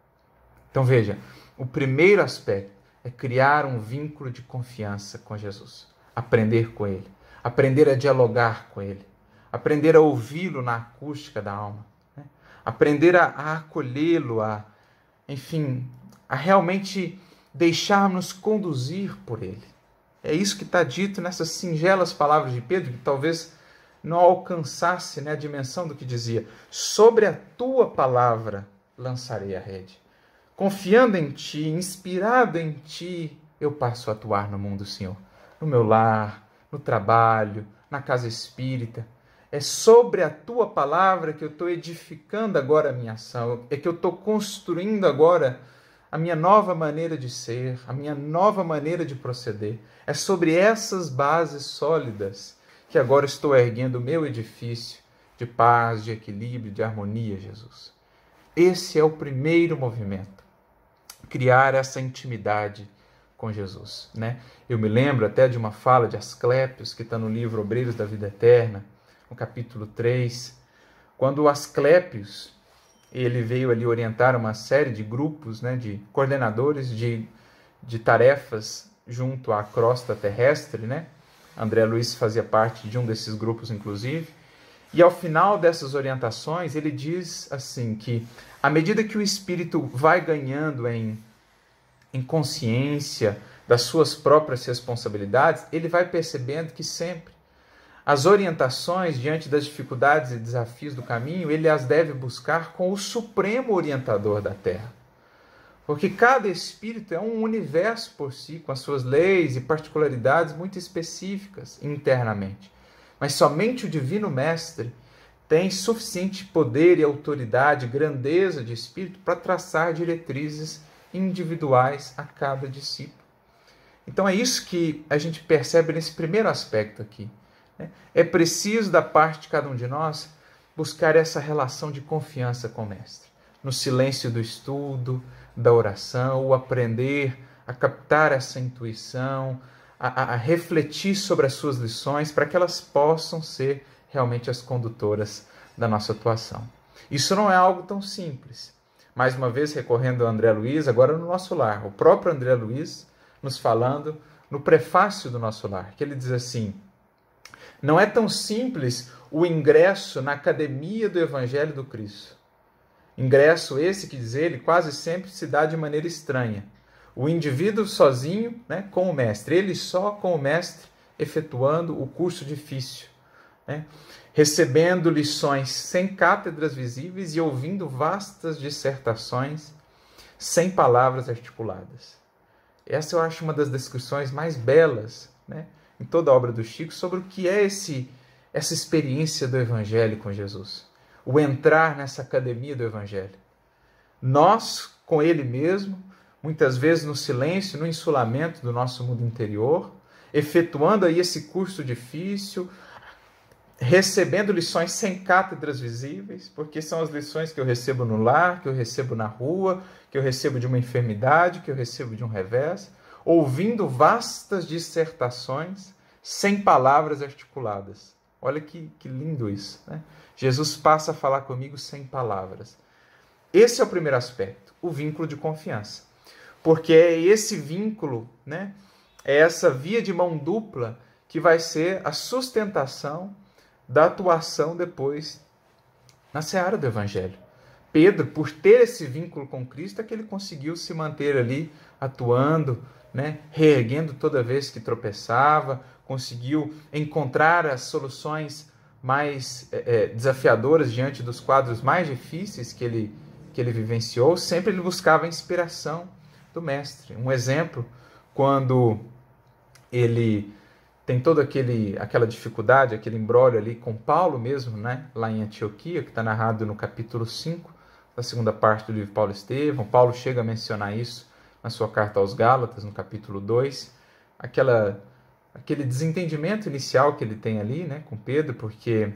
Então veja, o primeiro aspecto é criar um vínculo de confiança com Jesus, aprender com Ele, aprender a dialogar com Ele, aprender a ouvi-lo na acústica da alma, né? Aprender a, a acolhê-lo, a, enfim, a realmente deixarmos conduzir por Ele. É isso que está dito nessas singelas palavras de Pedro, que talvez não alcançasse, né, a dimensão do que dizia. Sobre a tua palavra lançarei a rede. Confiando em Ti, inspirado em Ti, eu passo a atuar no mundo, Senhor. No meu lar, no trabalho, na casa espírita. É sobre a Tua palavra que eu estou edificando agora a minha ação. É que eu estou construindo agora a minha nova maneira de ser, a minha nova maneira de proceder. É sobre essas bases sólidas que agora estou erguendo o meu edifício de paz, de equilíbrio, de harmonia, Jesus. Esse é o primeiro movimento. Criar essa intimidade com Jesus, né? Eu me lembro até de uma fala de Asclépios, que está no livro Obreiros da Vida Eterna, no capítulo três, quando Asclépios ele veio ali orientar uma série de grupos, né, de coordenadores de, de tarefas junto à crosta terrestre, né? André Luiz fazia parte de um desses grupos, inclusive. E ao final dessas orientações, ele diz assim que, à medida que o espírito vai ganhando em, em consciência das suas próprias responsabilidades, ele vai percebendo que sempre as orientações diante das dificuldades e desafios do caminho, ele as deve buscar com o supremo orientador da Terra. Porque cada espírito é um universo por si, com as suas leis e particularidades muito específicas internamente. Mas somente o Divino Mestre tem suficiente poder e autoridade, grandeza de espírito para traçar diretrizes individuais a cada discípulo. Então é isso que a gente percebe nesse primeiro aspecto aqui. É preciso da parte de cada um de nós buscar essa relação de confiança com o Mestre. No silêncio do estudo, da oração, o aprender a captar essa intuição, a, a, a refletir sobre as suas lições para que elas possam ser realmente as condutoras da nossa atuação. Isso não é algo tão simples. Mais uma vez, recorrendo ao André Luiz, agora no nosso lar. O próprio André Luiz nos falando no prefácio do nosso lar, que ele diz assim: não é tão simples o ingresso na academia do Evangelho do Cristo. Ingresso esse que, diz ele, quase sempre se dá de maneira estranha. O indivíduo sozinho, né, com o mestre, ele só com o mestre, efetuando o curso difícil, né, recebendo lições sem cátedras visíveis e ouvindo vastas dissertações sem palavras articuladas. Essa eu acho uma das descrições mais belas, né, em toda a obra do Chico, sobre o que é esse, essa experiência do Evangelho com Jesus. O entrar nessa academia do Evangelho. Nós, com Ele mesmo, muitas vezes no silêncio, no insulamento do nosso mundo interior, efetuando aí esse curso difícil, recebendo lições sem cátedras visíveis, porque são as lições que eu recebo no lar, que eu recebo na rua, que eu recebo de uma enfermidade, que eu recebo de um revés, ouvindo vastas dissertações sem palavras articuladas. Olha que, que lindo isso, né? Jesus passa a falar comigo sem palavras. Esse é o primeiro aspecto, o vínculo de confiança. Porque é esse vínculo, né, é essa via de mão dupla que vai ser a sustentação da atuação depois na seara do Evangelho. Pedro, por ter esse vínculo com Cristo, é que ele conseguiu se manter ali atuando né, reerguendo toda vez que tropeçava, conseguiu encontrar as soluções mais é, desafiadoras diante dos quadros mais difíceis que ele, que ele vivenciou. Sempre ele buscava a inspiração do mestre. Um exemplo, quando ele tem toda aquele, aquela dificuldade, aquele imbróglio ali com Paulo mesmo, né, lá em Antioquia, que está narrado no capítulo cinco, da segunda parte do livro Paulo Estevão. Paulo chega a mencionar isso na sua carta aos Gálatas, no capítulo dois, aquela, aquele desentendimento inicial que ele tem ali, né, com Pedro, porque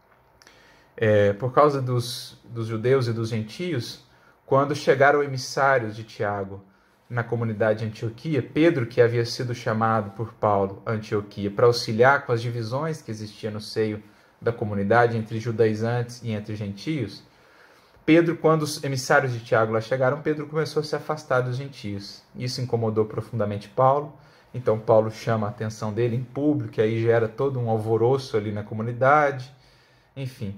é, por causa dos, dos judeus e dos gentios, quando chegaram emissários de Tiago na comunidade de Antioquia, Pedro, que havia sido chamado por Paulo a Antioquia para auxiliar com as divisões que existiam no seio da comunidade entre judaizantes e entre gentios, Pedro, quando os emissários de Tiago lá chegaram, Pedro começou a se afastar dos gentios. Isso incomodou profundamente Paulo. Então Paulo chama a atenção dele em público, e aí gera todo um alvoroço ali na comunidade. Enfim,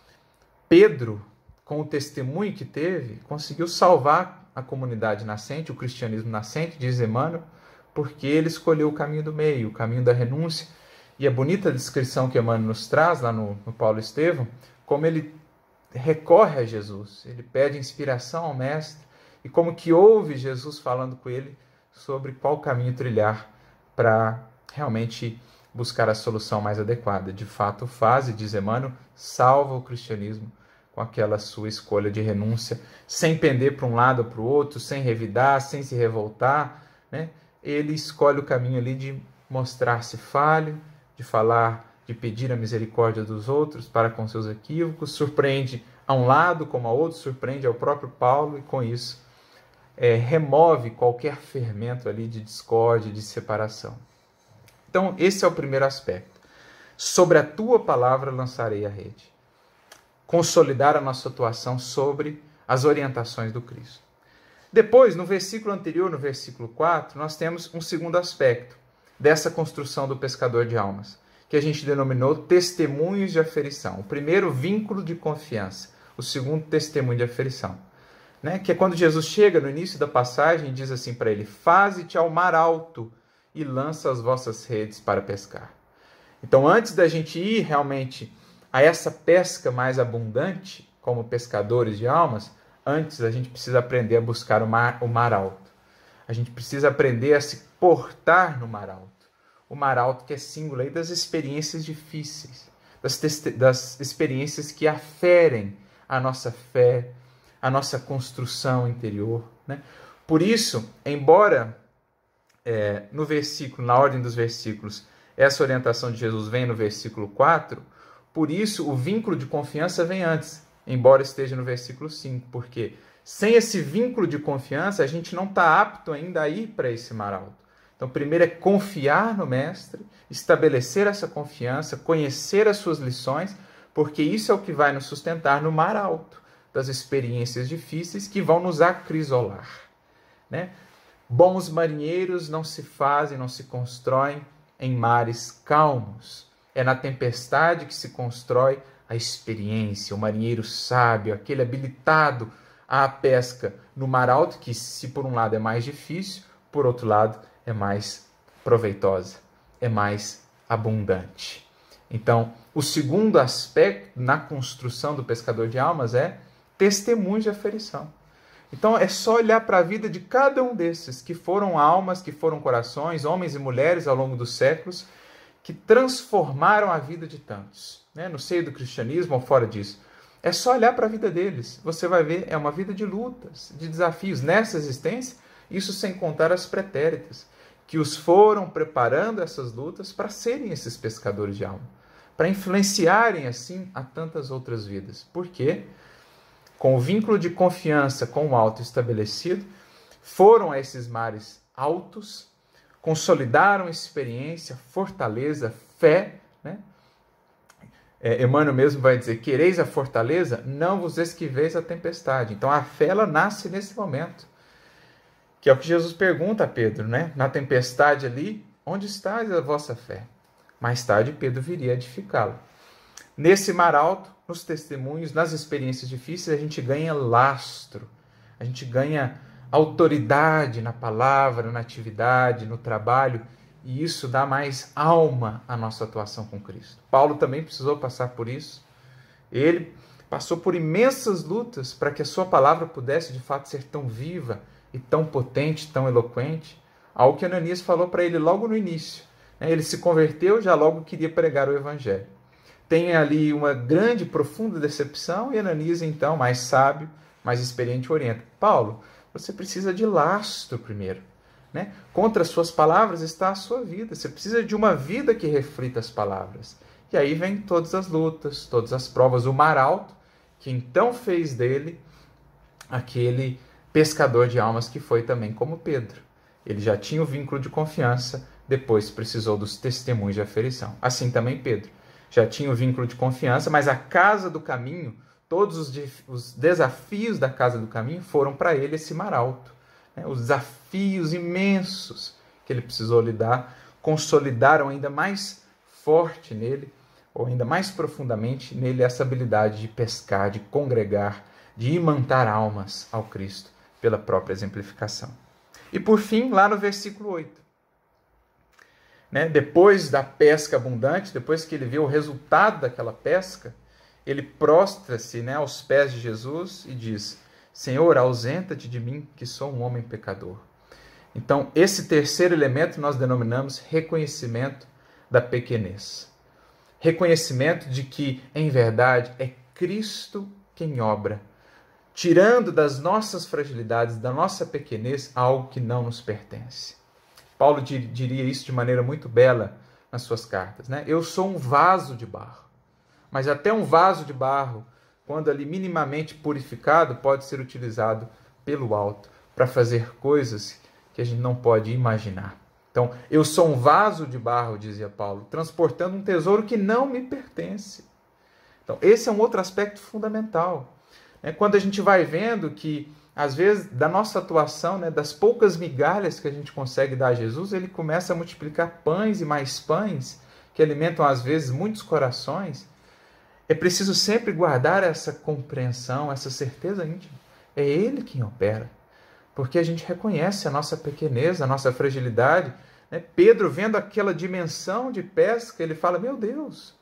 Pedro, com o testemunho que teve, conseguiu salvar a comunidade nascente, o cristianismo nascente, diz Emmanuel, porque ele escolheu o caminho do meio, o caminho da renúncia. E a bonita descrição que Emmanuel nos traz lá no, no Paulo Estevão, como ele recorre a Jesus, ele pede inspiração ao mestre, e como que ouve Jesus falando com ele sobre qual caminho trilhar para realmente buscar a solução mais adequada. De fato faz, e diz Emmanuel, salva o cristianismo com aquela sua escolha de renúncia, sem pender para um lado ou para o outro, sem revidar, sem se revoltar, né? Ele escolhe o caminho ali de mostrar-se falho, de falar, de pedir a misericórdia dos outros para com seus equívocos, surpreende a um lado como a outro, surpreende ao próprio Paulo, e com isso é, remove qualquer fermento ali de discórdia, de separação. Então, esse é o primeiro aspecto. Sobre a tua palavra lançarei a rede. Consolidar a nossa atuação sobre as orientações do Cristo. Depois, no versículo anterior, no versículo quatro, nós temos um segundo aspecto dessa construção do pescador de almas, que a gente denominou testemunhos de aferição. O primeiro, vínculo de confiança. O segundo, testemunho de aferição. Né? Que é quando Jesus chega no início da passagem e diz assim para ele: faze-te ao mar alto e lança as vossas redes para pescar. Então, antes da gente ir realmente a essa pesca mais abundante, como pescadores de almas, antes a gente precisa aprender a buscar o mar, o mar alto. A gente precisa aprender a se portar no mar alto. O mar alto que é símbolo aí das experiências difíceis, das, das experiências que aferem a nossa fé, a nossa construção interior. Né? Por isso, embora é, no versículo, na ordem dos versículos, essa orientação de Jesus vem no versículo quatro, por isso o vínculo de confiança vem antes, embora esteja no versículo cinco, porque sem esse vínculo de confiança a gente não está apto ainda a ir para esse mar alto. Então, primeiro é confiar no Mestre, estabelecer essa confiança, conhecer as suas lições, porque isso é o que vai nos sustentar no mar alto das experiências difíceis que vão nos acrisolar. Né? Bons marinheiros não se fazem, não se constroem em mares calmos. É na tempestade que se constrói a experiência, o marinheiro sábio, aquele habilitado à pesca no mar alto, que se por um lado é mais difícil, por outro lado é mais proveitosa, é mais abundante. Então, o segundo aspecto na construção do pescador de almas é testemunho de aferição. Então, é só olhar para a vida de cada um desses, que foram almas, que foram corações, homens e mulheres ao longo dos séculos, que transformaram a vida de tantos, né? No seio do cristianismo ou fora disso. É só olhar para a vida deles. Você vai ver, é uma vida de lutas, de desafios nessa existência, isso sem contar as pretéritas, que os foram preparando essas lutas para serem esses pescadores de alma, para influenciarem assim a tantas outras vidas. Por quê? Com o vínculo de confiança com o alto estabelecido, foram a esses mares altos, consolidaram experiência, fortaleza, fé. Né? É, Emmanuel mesmo vai dizer: quereis a fortaleza, não vos esquiveis a tempestade. Então a fé ela nasce nesse momento, que é o que Jesus pergunta a Pedro, né? Na tempestade ali, onde está a vossa fé? Mais tarde Pedro viria edificá-la. Nesse mar alto, nos testemunhos, nas experiências difíceis, a gente ganha lastro, a gente ganha autoridade na palavra, na atividade, no trabalho, e isso dá mais alma à nossa atuação com Cristo. Paulo também precisou passar por isso. Ele passou por imensas lutas para que a sua palavra pudesse de fato ser tão viva e tão potente, tão eloquente, algo que Ananias falou para ele logo no início. Ele se converteu, já logo queria pregar o evangelho. Tem ali uma grande, profunda decepção, e Ananias, então, mais sábio, mais experiente, orienta: Paulo, você precisa de lastro primeiro. Né? Contra as suas palavras está a sua vida. Você precisa de uma vida que reflita as palavras. E aí vem todas as lutas, todas as provas. O mar alto, que então fez dele aquele pescador de almas que foi também como Pedro. Ele já tinha o vínculo de confiança, depois precisou dos testemunhos de aferição. Assim também Pedro. Já tinha o vínculo de confiança, mas a casa do caminho, todos os, os desafios da casa do caminho foram para ele esse mar alto. Né? Os desafios imensos que ele precisou lidar consolidaram ainda mais forte nele, ou ainda mais profundamente nele, essa habilidade de pescar, de congregar, de imantar almas ao Cristo pela própria exemplificação. E por fim, lá no versículo oito, né, depois da pesca abundante, depois que ele vê o resultado daquela pesca, ele prostra-se, né, aos pés de Jesus e diz: Senhor, ausenta-te de mim, que sou um homem pecador. Então, esse terceiro elemento nós denominamos reconhecimento da pequenez. Reconhecimento de que, em verdade, é Cristo quem obra, tirando das nossas fragilidades, da nossa pequenez, algo que não nos pertence. Paulo diria isso de maneira muito bela nas suas cartas. Né? Eu sou um vaso de barro, mas até um vaso de barro, quando ali minimamente purificado, pode ser utilizado pelo alto para fazer coisas que a gente não pode imaginar. Então, eu sou um vaso de barro, dizia Paulo, transportando um tesouro que não me pertence. Então, esse é um outro aspecto fundamental. É quando a gente vai vendo que, às vezes, da nossa atuação, né, das poucas migalhas que a gente consegue dar a Jesus, ele começa a multiplicar pães e mais pães, que alimentam, às vezes, muitos corações. É preciso sempre guardar essa compreensão, essa certeza íntima. É Ele quem opera. Porque a gente reconhece a nossa pequenez, a nossa fragilidade. Né? Pedro, vendo aquela dimensão de pesca, ele fala: meu Deus,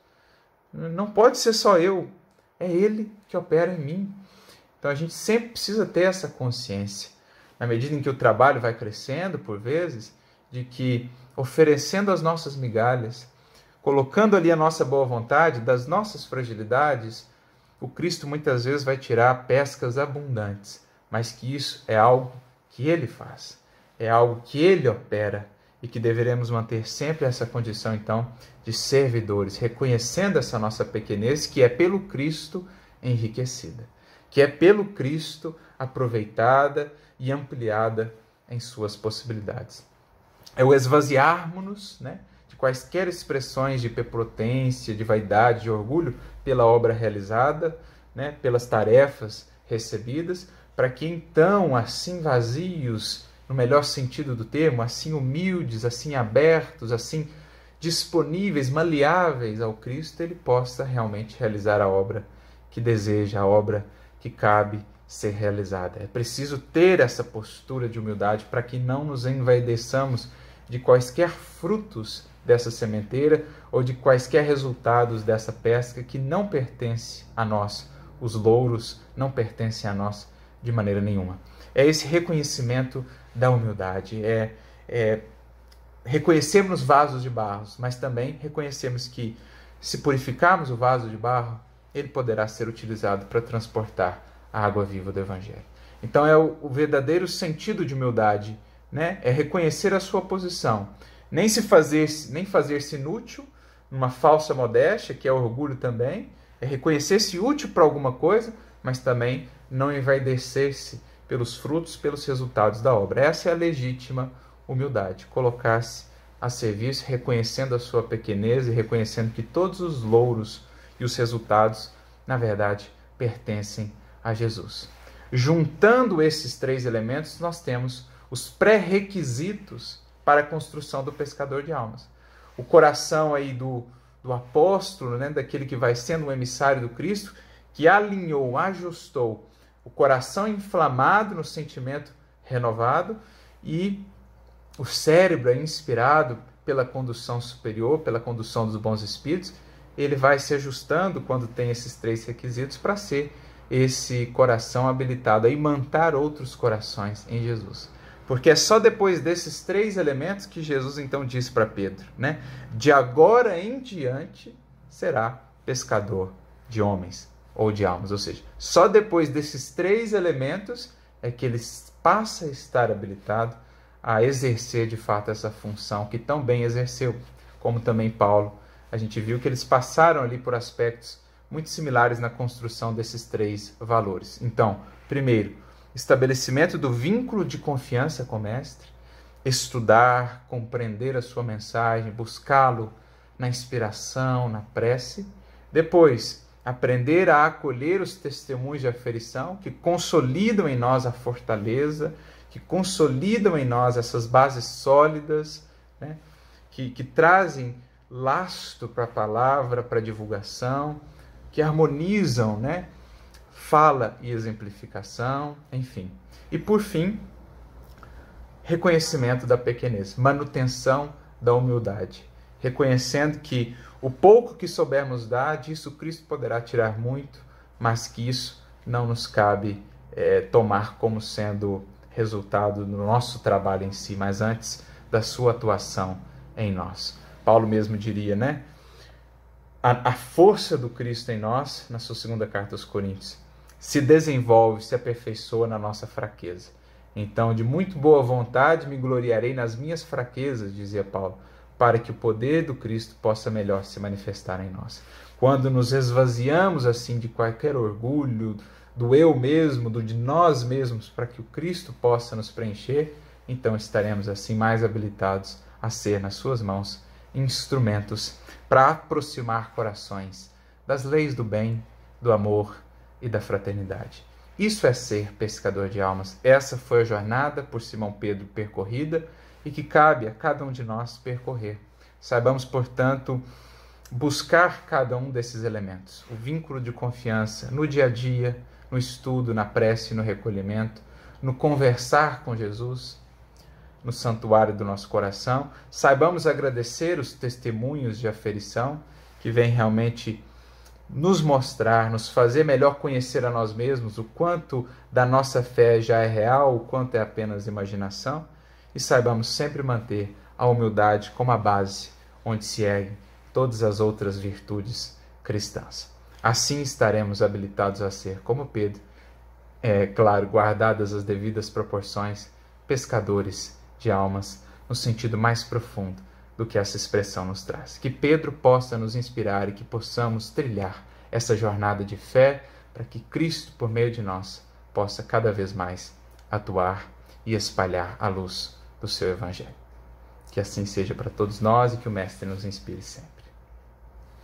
não pode ser só eu, é Ele que opera em mim. Então a gente sempre precisa ter essa consciência, na medida em que o trabalho vai crescendo, por vezes, de que oferecendo as nossas migalhas, colocando ali a nossa boa vontade, das nossas fragilidades, o Cristo muitas vezes vai tirar pescas abundantes, mas que isso é algo que Ele faz, é algo que Ele opera, e que deveremos manter sempre essa condição, então, de servidores, reconhecendo essa nossa pequenez, que é pelo Cristo enriquecida, que é pelo Cristo aproveitada e ampliada em suas possibilidades. É o esvaziarmos-nos, né, de quaisquer expressões de prepotência, de vaidade, de orgulho, pela obra realizada, né, pelas tarefas recebidas, para que então, assim vazios, no melhor sentido do termo, assim humildes, assim abertos, assim disponíveis, maleáveis ao Cristo, ele possa realmente realizar a obra que deseja, a obra que cabe ser realizada. É preciso ter essa postura de humildade para que não nos envaideçamos de quaisquer frutos dessa sementeira ou de quaisquer resultados dessa pesca que não pertence a nós. Os louros não pertencem a nós de maneira nenhuma. É esse reconhecimento da humildade, é, é reconhecermos vasos de barro, mas também reconhecermos que, se purificarmos o vaso de barro, ele poderá ser utilizado para transportar a água viva do Evangelho. Então é o, o verdadeiro sentido de humildade, né? É reconhecer a sua posição, nem se fazer, nem fazer-se inútil, numa falsa modéstia, que é orgulho também, é reconhecer-se útil para alguma coisa, mas também não envaidecer-se pelos frutos, pelos resultados da obra. Essa é a legítima humildade, colocar-se a serviço, reconhecendo a sua pequenez e reconhecendo que todos os louros e os resultados, na verdade, pertencem a Jesus. Juntando esses três elementos, nós temos os pré-requisitos para a construção do pescador de almas. O coração aí do, do apóstolo, né, daquele que vai sendo um emissário do Cristo, que alinhou, ajustou o coração inflamado no sentimento renovado e o cérebro é inspirado pela condução superior, pela condução dos bons espíritos, ele vai se ajustando quando tem esses três requisitos para ser esse coração habilitado a imantar outros corações em Jesus. Porque é só depois desses três elementos que Jesus então disse para Pedro, né? De agora em diante será pescador de homens ou de almas. Ou seja, só depois desses três elementos é que ele passa a estar habilitado a exercer de fato essa função que tão bem exerceu, como também Paulo. A gente viu que eles passaram ali por aspectos muito similares na construção desses três valores. Então, primeiro, estabelecimento do vínculo de confiança com o Mestre, estudar, compreender a sua mensagem, buscá-lo na inspiração, na prece. Depois, aprender a acolher os testemunhos de aferição que consolidam em nós a fortaleza, que consolidam em nós essas bases sólidas, né? que, que trazem lastro para a palavra, para a divulgação, que harmonizam, né? Fala e exemplificação, enfim. E por fim, reconhecimento da pequenez, manutenção da humildade, reconhecendo que o pouco que soubermos dar, disso Cristo poderá tirar muito, mas que isso não nos cabe é, tomar como sendo resultado do nosso trabalho em si, mas antes da sua atuação em nós. Paulo mesmo diria, né? A, a força do Cristo em nós, na sua segunda carta aos Coríntios, se desenvolve, se aperfeiçoa na nossa fraqueza. Então, de muito boa vontade me gloriarei nas minhas fraquezas, dizia Paulo, para que o poder do Cristo possa melhor se manifestar em nós. Quando nos esvaziamos assim de qualquer orgulho, do eu mesmo, do de nós mesmos, para que o Cristo possa nos preencher, então estaremos assim mais habilitados a ser nas suas mãos instrumentos para aproximar corações das leis do bem, do amor e da fraternidade. Isso é ser pescador de almas. Essa foi a jornada por Simão Pedro percorrida e que cabe a cada um de nós percorrer. Saibamos, portanto, buscar cada um desses elementos. O vínculo de confiança no dia a dia, no estudo, na prece, no recolhimento, no conversar com Jesus, no santuário do nosso coração. Saibamos agradecer os testemunhos de aferição que vêm realmente nos mostrar, nos fazer melhor conhecer a nós mesmos, o quanto da nossa fé já é real, o quanto é apenas imaginação, e saibamos sempre manter a humildade como a base onde se erguem todas as outras virtudes cristãs. Assim estaremos habilitados a ser, como Pedro, é claro, guardadas as devidas proporções, pescadores de almas, no sentido mais profundo do que essa expressão nos traz. Que Pedro possa nos inspirar e que possamos trilhar essa jornada de fé para que Cristo, por meio de nós, possa cada vez mais atuar e espalhar a luz do seu Evangelho. Que assim seja para todos nós e que o Mestre nos inspire sempre.